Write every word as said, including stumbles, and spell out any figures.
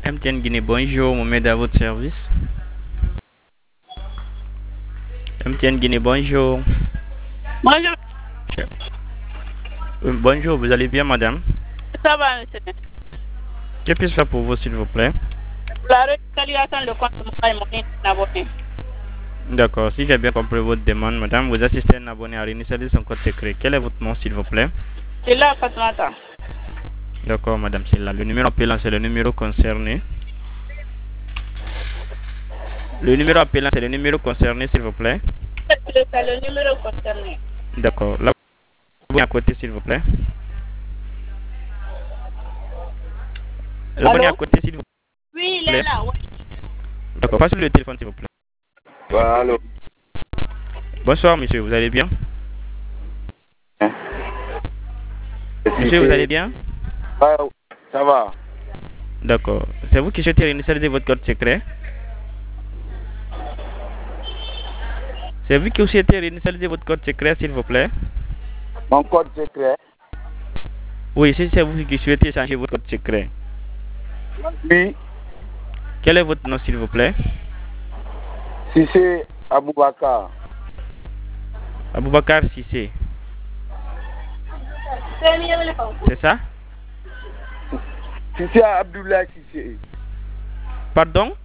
M T N Guinée, bonjour, Mohamed à votre service. M T N Guinée, bonjour. Bonjour. Euh, bonjour, vous allez bien, madame? Ça va, monsieur. Que puis-je faire pour vous, s'il vous plaît? La réalisation de compte mobile money d'un abonné. D'accord, si j'ai bien compris votre demande, madame, vous assistez à un abonné à réinitialiser son code secret. Quel est votre nom, s'il vous plaît? C'est là, Fatoumata. D'accord, madame, c'est là. Le numéro appelant, c'est le numéro concerné. Le numéro appelant, c'est le numéro concerné, s'il vous plaît. C'est le numéro concerné. D'accord. Là, vous à côté, s'il vous plaît. L'abonné à côté, s'il vous plaît. Oui, il est là. Oui. D'accord, passez le téléphone, s'il vous plaît. Bah, allô. Bonsoir, monsieur, vous allez bien? Hein? Monsieur, vous allez bien? Ah, ça va. D'accord. C'est vous qui souhaitez réinitialiser votre code secret? C'est vous qui souhaitez réinitialiser votre code secret, s'il vous plaît? Mon code secret? Oui, si c'est vous qui souhaitez changer votre code secret. Oui. Quel est votre nom, s'il vous plaît? Sissé Aboubakar. Aboubakar Sissé. C'est ça? Sissé Abdoulaye Sissé. Pardon?